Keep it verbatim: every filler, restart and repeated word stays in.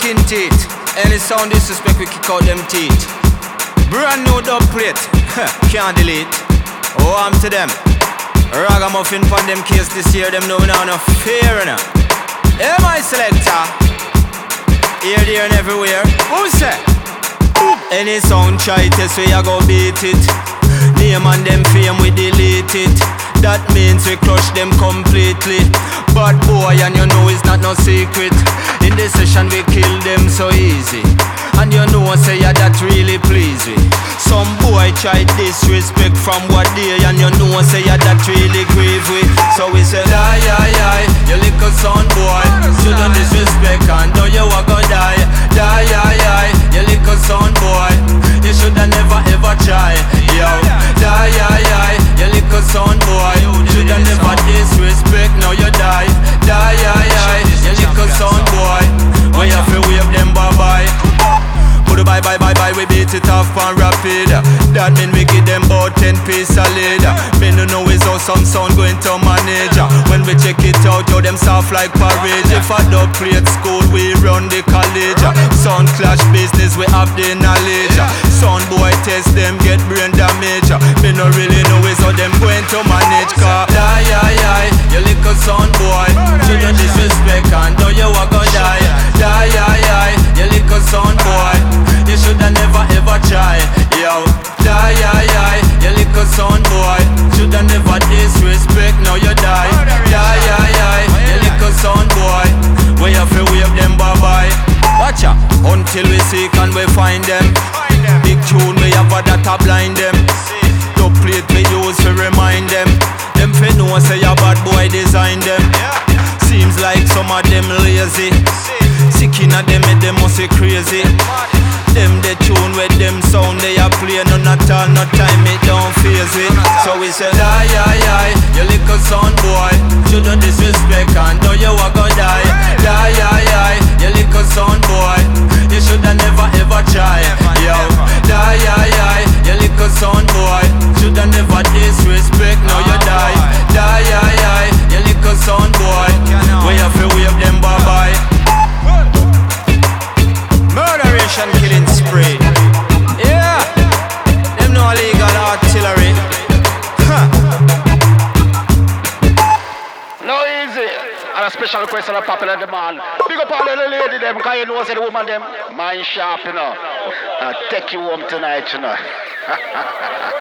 skin teeth. Any sound disrespect, we kick out them teeth. Brand new dub plate, can't delete. Oh, I'm to them. Ragamuffin pon them case this year, them know we not no fear enough. Hey, my selector. Here, there, and everywhere. Who say? Any sound try test, we a go beat it. Name and them fame, we delete it. That means we crush them completely. Bad boy, and you know it's not no secret. In this session we kill them so easy. And you know say yeah, that really please we. Some boy try disrespect from what day, and you know say yeah, that really grieve we. So we say die, die, die, you little son boy. Shouldn't disrespect and know you are gonna die. Die, die, die, you little son boy. You shoulda never ever try. Yo, die, die, die, you little son boy. Shoulda never disrespect, now you die. Die, die, die, you little son boy. We have to wave them bye bye. Put a bye bye bye bye, we beat it off and rapid. That mean we give them about ten piece solid. Me no know is how some sound going to manage. When we check it out, yo them soft like porridge. If I don't play at school, we run the college. Sound clash business, we have the knowledge. Sound boy test them, get brain damage. Me no really know is how them going to manage. Cause die, die, die, you little sound boy. Shouldn't disrespect and know you are gonna die. Die, die, die, you little sound boy. You shoulda never ever try. Yo, die, die, die, you little son boy. Shoulda never disrespect, now you die. Die, die, die, you little son boy. We have to wave them bye bye. Watcha, until we seek and we find them. Big tune we have a data blind them. Dub plate we use to remind them. Them fi know say a bad boy design them. Seems like some of them lazy. Sick inna them, make them must be crazy. Them the tune with them sound they a play, none at all, no time it don't phase it. So we say die, die, die, you little son boy. Shouldn't disrespect and know you a gonna die. Die, die, die, you little son boy. You shoulda never ever try. Yo, die, die, die, you little son boy. Shoulda never disrespect, now you die. Die, die, die, you little son boy. We have to wave them bye bye. Murderation killing spree. Yeah, them no illegal artillery. Huh. No easy. And a special request on a popular demand. Big up all the lady them, cause you know say the woman them mind sharp, you know. Uh, take you home tonight, you know.